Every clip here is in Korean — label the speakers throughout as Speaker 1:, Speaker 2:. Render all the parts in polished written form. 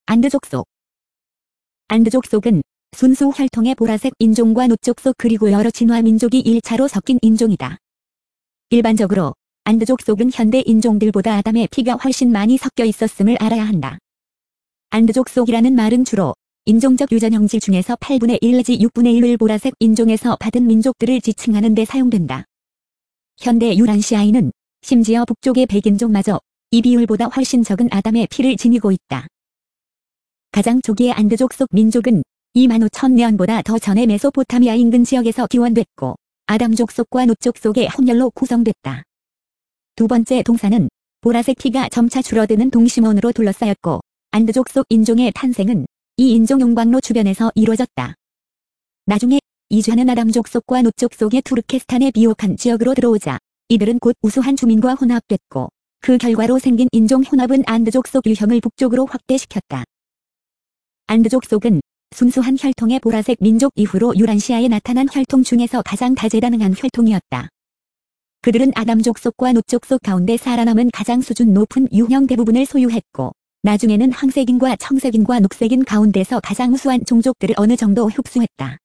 Speaker 1: 안드족속. 안드족속은 순수 혈통의 보라색 인종과 노족속 그리고 여러 진화 민족이 1차로 섞인 인종이다. 일반적으로 안드족속은 현대 인종들보다 아담의 피가 훨씬 많이 섞여 있었음을 알아야 한다. 안드족속이라는 말은 주로 인종적 유전 형질 중에서 8분의 1 내지 6분의 1을 보라색 인종에서 받은 민족들을 지칭하는 데 사용된다. 현대 유란시아인은 심지어 북쪽의 백인종마저 이 비율보다 훨씬 적은 아담의 피를 지니고 있다. 가장 초기의 안드족속 민족은 25,000년보다 더 전에 메소포타미아 인근 지역에서 기원됐고 아담족속과 노족속의 혼혈로 구성됐다. 두 번째 동사는 보라색 피가 점차 줄어드는 동심원으로 둘러싸였고 안드족속 인종의 탄생은 이 인종 용광로 주변에서 이루어졌다. 나중에 이주하는 아담족속과 노족속의 투르케스탄의 비옥한 지역으로 들어오자 이들은 곧 우수한 주민과 혼합됐고 그 결과로 생긴 인종 혼합은 안드족속 유형을 북쪽으로 확대시켰다. 안드족속은 순수한 혈통의 보라색 민족 이후로 유란시아에 나타난 혈통 중에서 가장 다재다능한 혈통이었다. 그들은 아담족속과 노족속 가운데 살아남은 가장 수준 높은 유형 대부분을 소유했고 나중에는 황색인과 청색인과 녹색인 가운데서 가장 우수한 종족들을 어느 정도 흡수했다.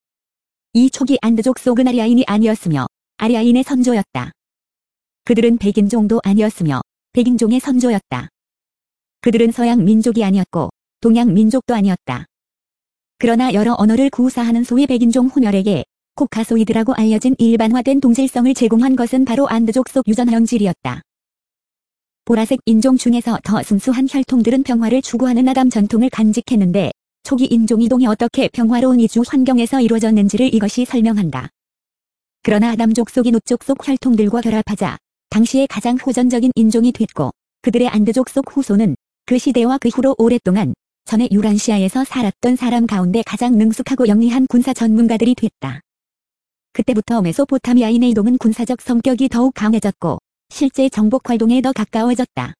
Speaker 1: 이 초기 안드족속은 아리아인이 아니었으며 아리아인의 선조였다. 그들은 백인종도 아니었으며 백인종의 선조였다. 그들은 서양 민족이 아니었고 동양 민족도 아니었다. 그러나 여러 언어를 구사하는 소위 백인종 혼혈에게 코카소이드라고 알려진 일반화된 동질성을 제공한 것은 바로 안드족속 유전 형질이었다. 보라색 인종 중에서 더 순수한 혈통들은 평화를 추구하는 아담 전통을 간직했는데 초기 인종 이동이 어떻게 평화로운 이주 환경에서 이루어졌는지를 이것이 설명한다. 그러나 아담족속이 노족속 혈통들과 결합하자 당시에 가장 호전적인 인종이 됐고 그들의 안드족속 후손은 그 시대와 그 후로 오랫동안 전에 유란시아에서 살았던 사람 가운데 가장 능숙하고 영리한 군사 전문가들이 됐다. 그때부터 메소포타미아인의 이동은 군사적 성격이 더욱 강해졌고 실제 정복 활동에 더 가까워졌다.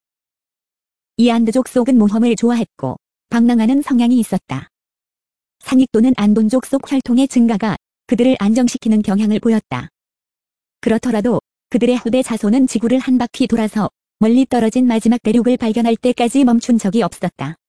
Speaker 1: 이 안드족속은 모험을 좋아했고 방랑하는 성향이 있었다. 상익 또는 안본족속 혈통의 증가가 그들을 안정시키는 경향을 보였다. 그렇더라도 그들의 후대 자손은 지구를 한 바퀴 돌아서 멀리 떨어진 마지막 대륙을 발견할 때까지 멈춘 적이 없었다.